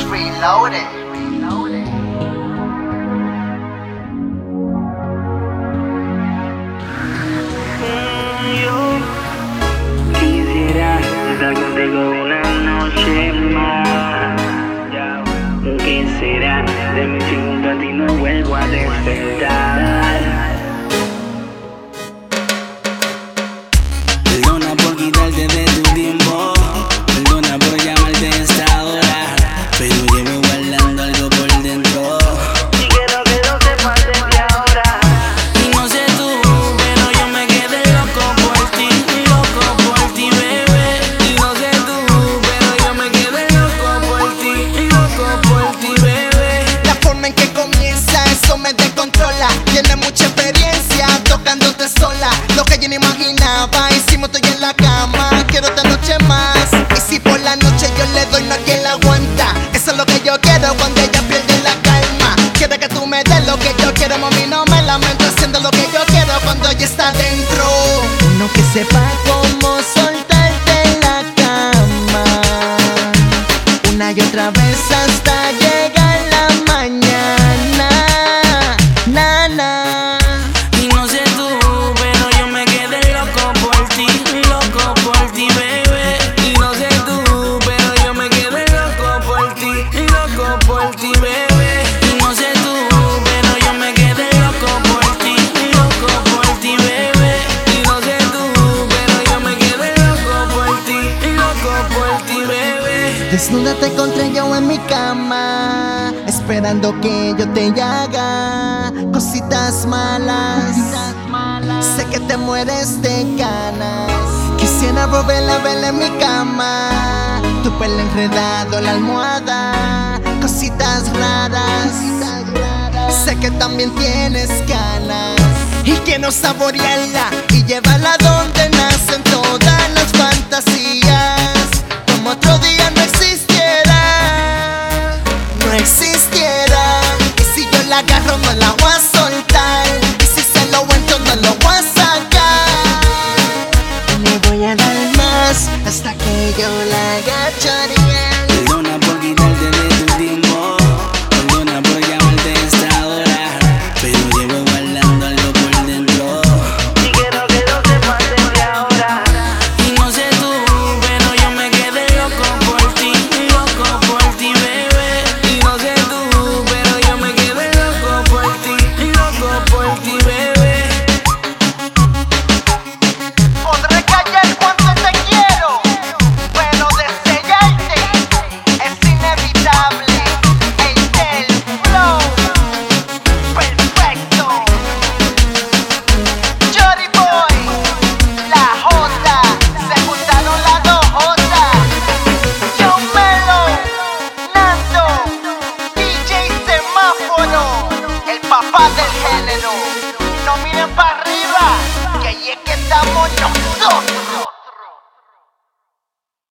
Reloaded. Yo quisiera estar contigo una noche más. ¿Qué será de mí si junto a ti no vuelvo a despertar? Perdona por quitarte de tu tiempo, perdona por llamarte a esta hora, pero llevo guardando algo por dentro y quiero que lo sepas desde ahora. Y no sé tú, pero yo me quedé loco por ti, bebé. Y no sé tú, pero yo me quedé loco por ti, bebé. La forma en que comienza, eso me descontrola. Tiene mucha experiencia tocándote sola. Lo que yo no imaginaba, hicimos todo en la cama. Quiero esta noche más. Y si por la noche yo le doy, no hay quien la aguanta. Eso es lo que yo quiero cuando ella pierde la calma. Quiero que tú me des lo que yo quiero, mami, no me lamento. Haciendo lo que yo quiero cuando ella está dentro. Uno que sepa cómo soltarte en la cama, una y otra vez hasta llegar la mañana. Nana. Y no sé tú, pero yo me quedé loco por ti, bebé. Y no sé tú, pero yo me quedé loco por ti, bebé. Y no sé tú, pero yo me quedé loco por ti, bebé. Y no sé tú, pero yo me quedé loco por ti, bebé. Desnuda te encontré yo en mi cama, esperando que yo te haga cositas malas. Sé que te mueres de ganas. Quisiera volver a verla en mi cama, tu pelo enredado en la almohada, cositas raras. Sé que también tienes ganas y quiero saborearla y llevarla donde nacen todas las fantasías. Como otro día no existiera, no existiera. Y si yo la agarro no la voy a soltar, y si se lo entro no lo voy a sacar. Le voy a dar más hasta que yo la agacharía.